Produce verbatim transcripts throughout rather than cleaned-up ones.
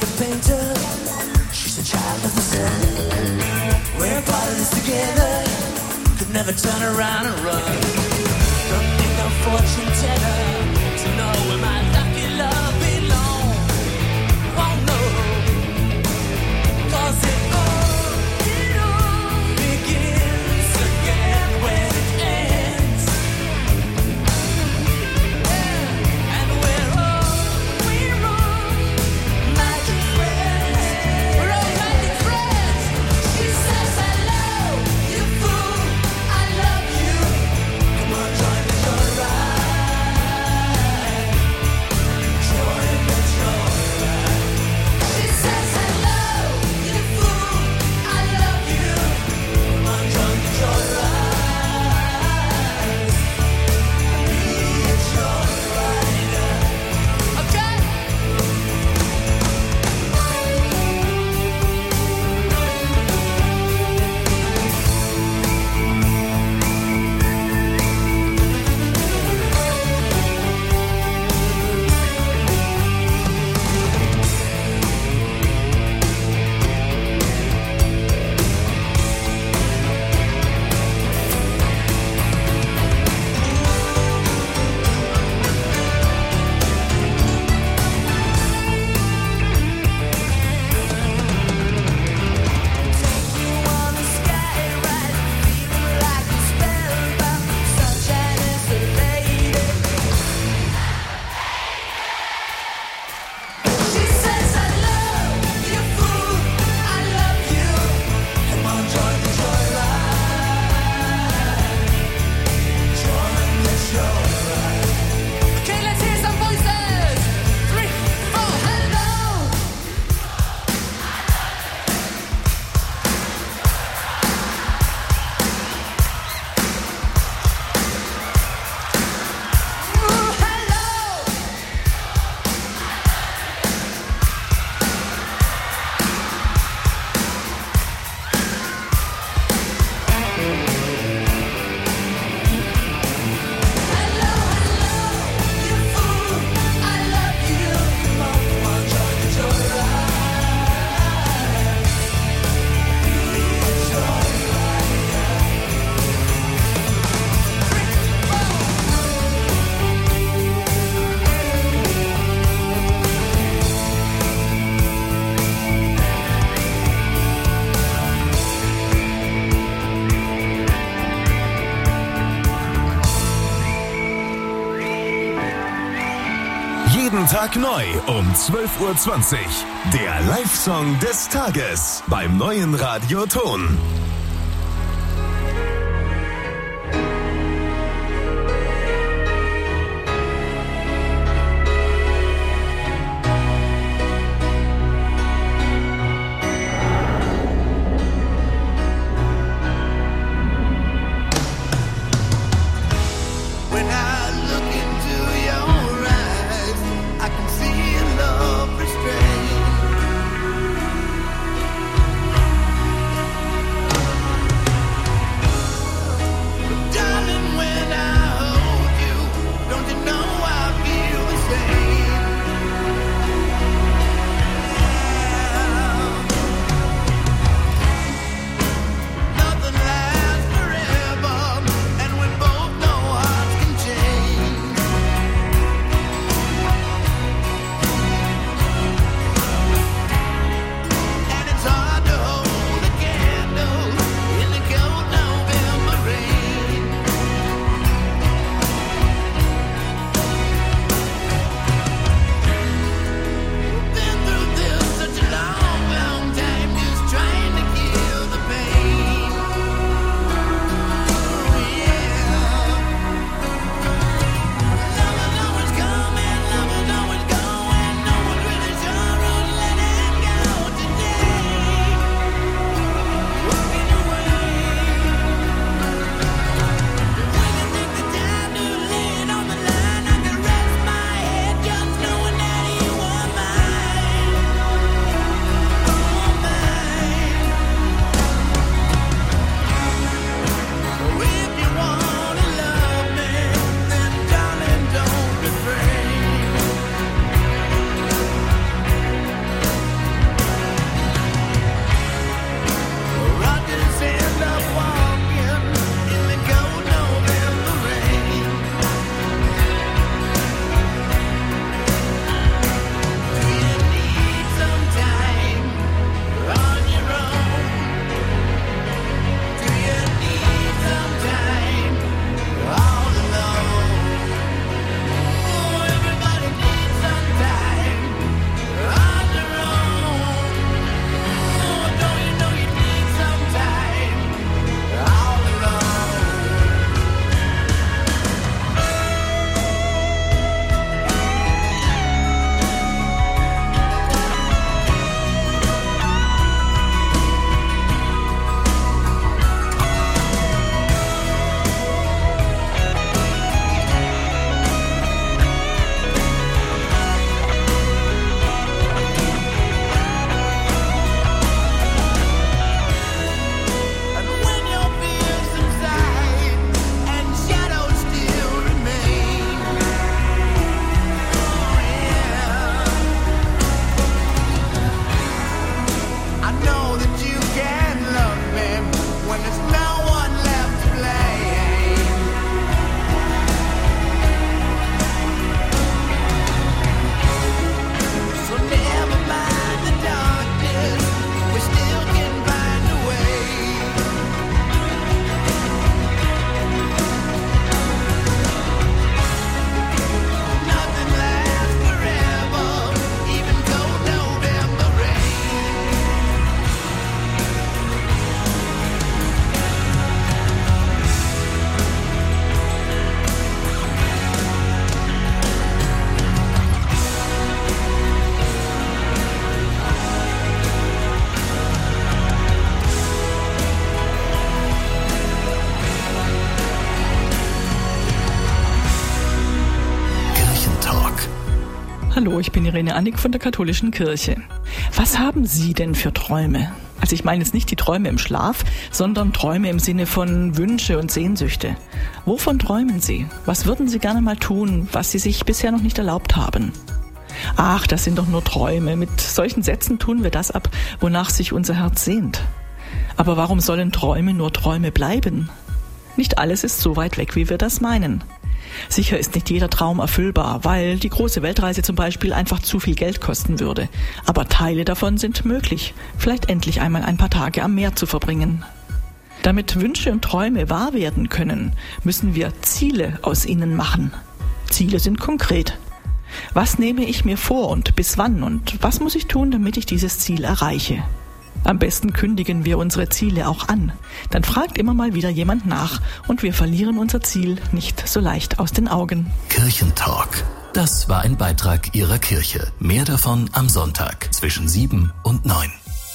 painter. She's a child of the sun. We're part of this together. Could never turn around and run. Don't need no fortune teller to know where my lucky love belongs. Won't know, 'cause it all, it all begins again when it ends. Yeah. And we're all, we're all magic friends. We're all magic friends. She says hello, you fool, I love you. Come on, join the joyride. Join the joyride. She says hello, you fool, I love you. Come on, join the joyride. Be a joyrider. Okay? Okay, let's hear some voices. Three, four, hello. Ooh, hello. Hello, hello, you fool, I love you. Come on, come on, join the joyride. Be a joyrider. Three, four. Jeden Tag neu um zwölf Uhr zwanzig. Der Live-Song des Tages beim neuen Radio Ton. When I look into your eyes, I can see a love restrained. Hallo, ich bin Irene Annick von der Katholischen Kirche. Was haben Sie denn für Träume? Also ich meine jetzt nicht die Träume im Schlaf, sondern Träume im Sinne von Wünsche und Sehnsüchte. Wovon träumen Sie? Was würden Sie gerne mal tun, was Sie sich bisher noch nicht erlaubt haben? Ach, das sind doch nur Träume. Mit solchen Sätzen tun wir das ab, wonach sich unser Herz sehnt. Aber warum sollen Träume nur Träume bleiben? Nicht alles ist so weit weg, wie wir das meinen. Sicher ist nicht jeder Traum erfüllbar, weil die große Weltreise zum Beispiel einfach zu viel Geld kosten würde. Aber Teile davon sind möglich, vielleicht endlich einmal ein paar Tage am Meer zu verbringen. Damit Wünsche und Träume wahr werden können, müssen wir Ziele aus ihnen machen. Ziele sind konkret. Was nehme ich mir vor und bis wann und was muss ich tun, damit ich dieses Ziel erreiche? Am besten kündigen wir unsere Ziele auch an. Dann fragt immer mal wieder jemand nach und wir verlieren unser Ziel nicht so leicht aus den Augen. Kirchentalk. Das war ein Beitrag Ihrer Kirche. Mehr davon am Sonntag zwischen sieben und neun.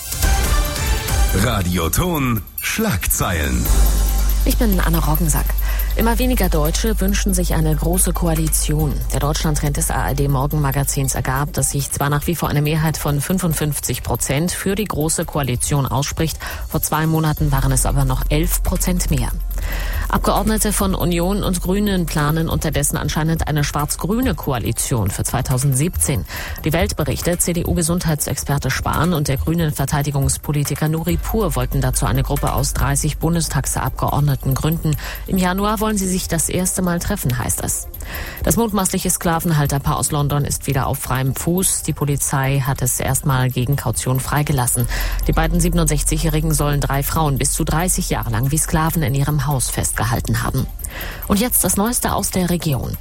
Radioton Schlagzeilen. Ich bin Anna Roggensack. Immer weniger Deutsche wünschen sich eine große Koalition. Der Deutschlandtrend des A R D-Morgenmagazins ergab, dass sich zwar nach wie vor eine Mehrheit von fünfundfünfzig Prozent für die große Koalition ausspricht, vor zwei Monaten waren es aber noch elf Prozent mehr. Abgeordnete von Union und Grünen planen unterdessen anscheinend eine schwarz-grüne Koalition für zweitausendsiebzehn. Die Welt berichtet, C D U-Gesundheitsexperte Spahn und der grünen Verteidigungspolitiker Nuri Pur wollten dazu eine Gruppe aus dreißig Bundestagsabgeordneten gründen. Im Januar wollen sie sich das erste Mal treffen, heißt es. Das mutmaßliche Sklavenhalterpaar aus London ist wieder auf freiem Fuß. Die Polizei hat es erstmal gegen Kaution freigelassen. Die beiden siebenundsechzigjährigen sollen drei Frauen bis zu dreißig Jahre lang wie Sklaven in ihrem Haus festgehalten haben. Und jetzt das Neueste aus der Region.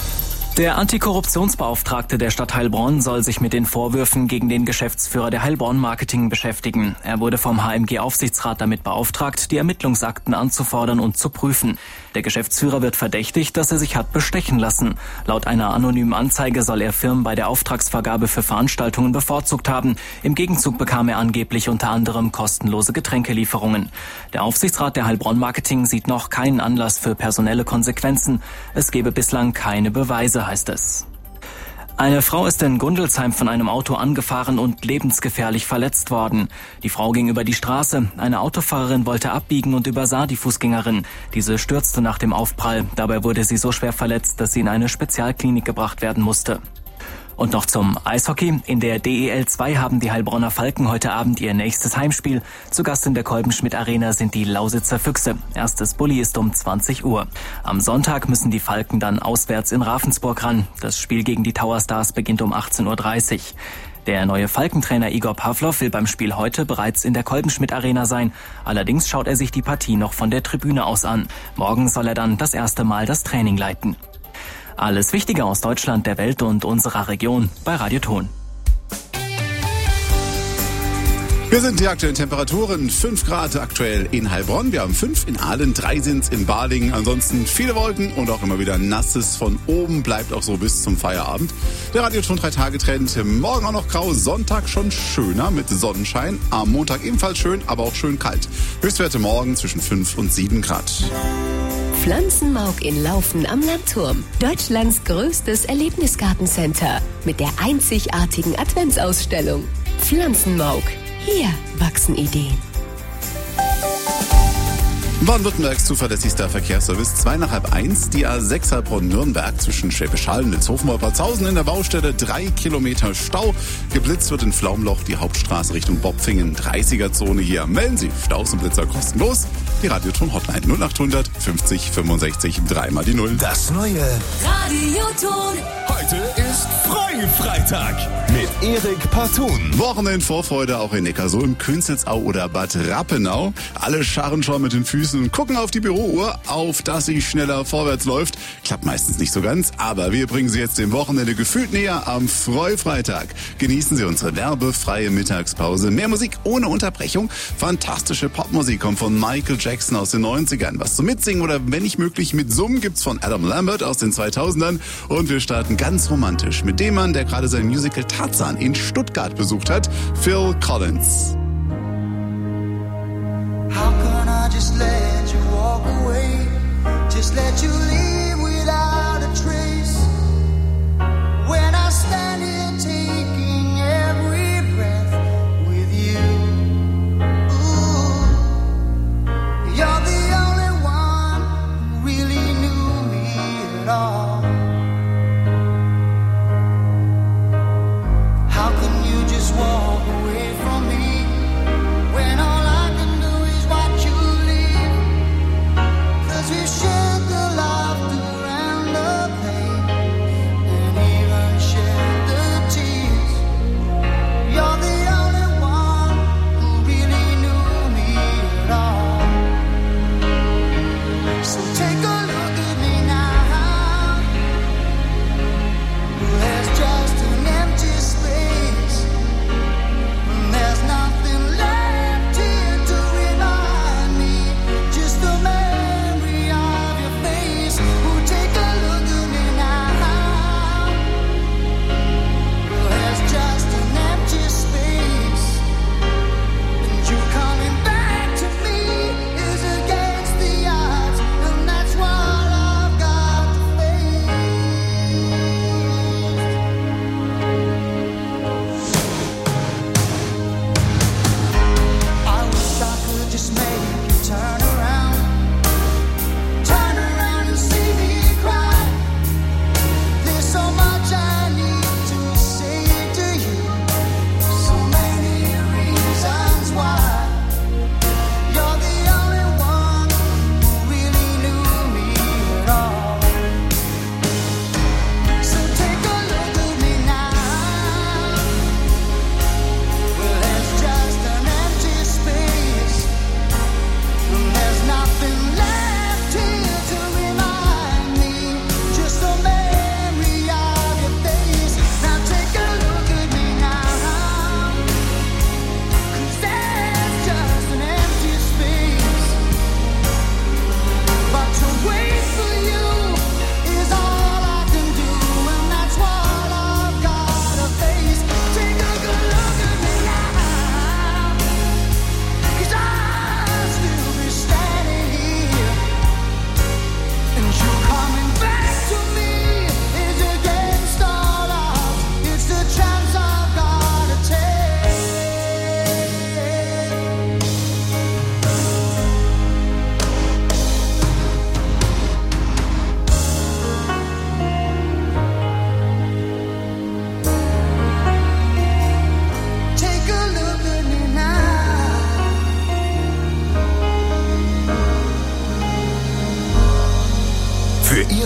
Der Antikorruptionsbeauftragte der Stadt Heilbronn soll sich mit den Vorwürfen gegen den Geschäftsführer der Heilbronn Marketing beschäftigen. Er wurde vom H M G-Aufsichtsrat damit beauftragt, die Ermittlungsakten anzufordern und zu prüfen. Der Geschäftsführer wird verdächtigt, dass er sich hat bestechen lassen. Laut einer anonymen Anzeige soll er Firmen bei der Auftragsvergabe für Veranstaltungen bevorzugt haben. Im Gegenzug bekam er angeblich unter anderem kostenlose Getränkelieferungen. Der Aufsichtsrat der Heilbronn Marketing sieht noch keinen Anlass für personelle Konsequenzen. Es gebe bislang keine Beweise, heißt es. Eine Frau ist in Gundelsheim von einem Auto angefahren und lebensgefährlich verletzt worden. Die Frau ging über die Straße. Eine Autofahrerin wollte abbiegen und übersah die Fußgängerin. Diese stürzte nach dem Aufprall. Dabei wurde sie so schwer verletzt, dass sie in eine Spezialklinik gebracht werden musste. Und noch zum Eishockey. In der D E L zwei haben die Heilbronner Falken heute Abend ihr nächstes Heimspiel. Zu Gast in der Kolbenschmidt Arena sind die Lausitzer Füchse. Erstes Bulli ist um zwanzig Uhr. Am Sonntag müssen die Falken dann auswärts in Ravensburg ran. Das Spiel gegen die Tower Stars beginnt um achtzehn Uhr dreißig. Der neue Falkentrainer Igor Pavlov will beim Spiel heute bereits in der Kolbenschmidt Arena sein. Allerdings schaut er sich die Partie noch von der Tribüne aus an. Morgen soll er dann das erste Mal das Training leiten. Alles Wichtige aus Deutschland, der Welt und unserer Region bei Radioton. Wir sind die aktuellen Temperaturen. fünf Grad aktuell in Heilbronn. Wir haben fünf in Aalen, drei sind's in Balingen. Ansonsten viele Wolken und auch immer wieder nasses von oben. Bleibt auch so bis zum Feierabend. Der Radioton drei Tage Trend. Morgen auch noch grau. Sonntag schon schöner mit Sonnenschein. Am Montag ebenfalls schön, aber auch schön kalt. Höchstwerte morgen zwischen fünf und sieben Grad. Pflanzenmauk in Laufen am Landturm. Deutschlands größtes Erlebnisgartencenter mit der einzigartigen Adventsausstellung. Pflanzenmauk. Hier wachsen Ideen. Baden-Württembergs zuverlässigster Verkehrsservice, zwei nach halb eins, die A sechs Heilbronn-Nürnberg zwischen Schwäbisch Hall und Vilshofen-Wolpertshausen in der Baustelle, drei Kilometer Stau. Geblitzt wird in Flaumloch die Hauptstraße Richtung Bopfingen, dreißiger-Zone hier. Melden Sie Staus und Blitzer kostenlos. Die Radioton-Hotline null acht hundert fünfzig fünfundsechzig, dreimal die Null. Das neue Radioton. Heute ist Freifreitag mit Erik Partun. Wochenendvorfreude auch in Neckarsulm, Künzelsau oder Bad Rappenau. Alle scharren schon mit den Füßen und gucken auf die Bürouhr, auf dass sie schneller vorwärts läuft. Klappt meistens nicht so ganz, aber wir bringen Sie jetzt dem Wochenende gefühlt näher am Freifreitag. Genießen Sie unsere werbefreie Mittagspause. Mehr Musik ohne Unterbrechung. Fantastische Popmusik kommt von Michael Jackson aus den neunzigern. Was zum Mitsingen oder wenn nicht möglich mit Summen gibt's von Adam Lambert aus den zweitausendern. Und wir starten ganz romantisch mit dem Mann, der gerade sein Musical Tarzan in Stuttgart besucht hat, Phil Collins. How can I just let you walk away? Just let you leave without a trace. When I stand here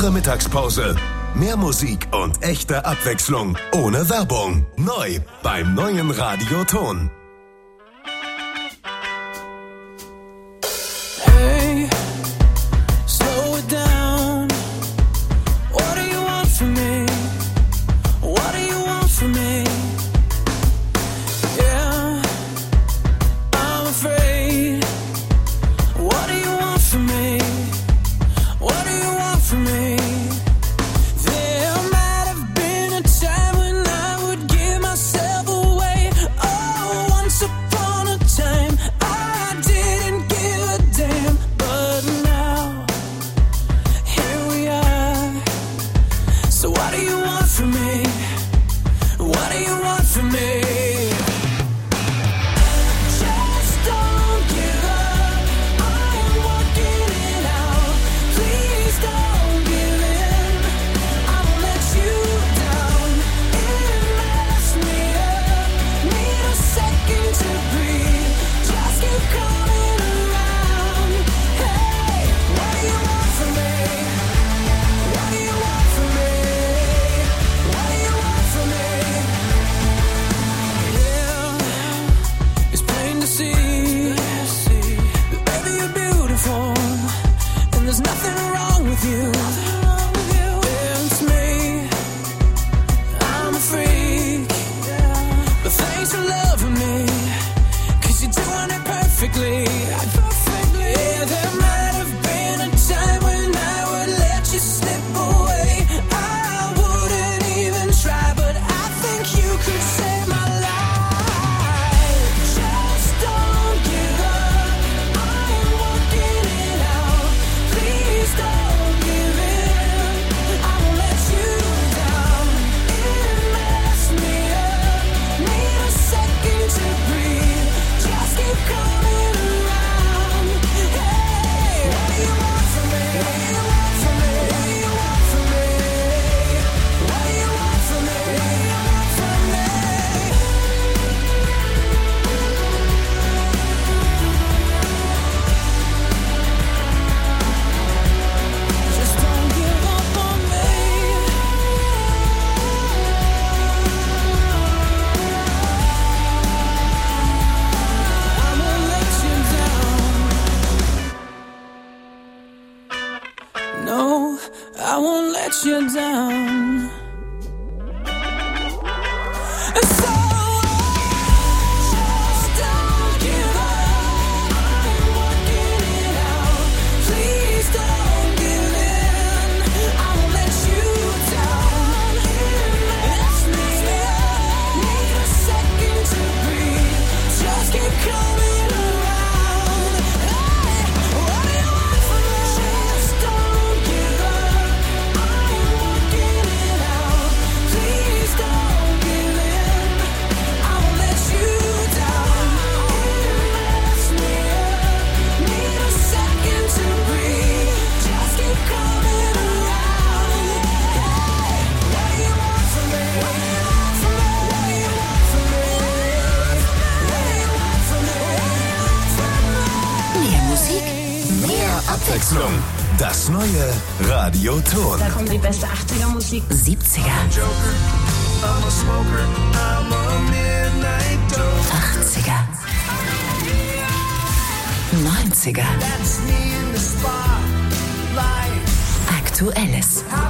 Ihre Mittagspause. Mehr Musik und echte Abwechslung ohne Werbung. Neu beim neuen Radioton. Hey, slow it down. What do you want from me? What do you want from me? Yeah, I'm afraid. What do you want from me? What do you want from me? There might have been a time when I would give myself away. Oh, once upon a time I didn't give a damn. But now, here we are. So what do you want from me? What do you want from me? Just don't give up. I am working it out. Please don't give in. I won't let you down. It messed me up. Need a second to breathe. Just keep coming around. Hey, what do you want from me? What do you want from me? What do you want from me? Yeah, it's plain to see that baby you're beautiful, and there's nothing wrong with you. Yeah, it's me. I'm a freak, but thanks for loving me, 'cause you're doing it perfectly. Yeah, there might have been a time when I would let you slip away. I wouldn't even try, but I think you could save my life. Just don't give up. I am working it out. Please don't give in. I won't let you down. It messed me up. Need a second to breathe. Just keep coming around. Hey, what do you want from me? What do you want from me? What do you want from me? What do you want from me? What do you want from me? Just don't give up on me. I won't let you down. No, I won't let you down. So just don't give up. I'm working it out. Please don't give in. I won't let you down. It's me. Need a second to breathe. Just keep coming around. Hey, what do you want from me? Just don't give up. I'm working it out. Please don't give in. I won't let you down. It messed me up. Need a second to breathe. Just keep coming around. Hey, what do you want from me? What do you want from me? What do you want from me? What do you want from me? Mehr Musik, Mehr Abwechslung. Das neue Radioton. Da kommt die beste achtziger-Musik. siebziger, achtziger, neunziger. Aktuelles.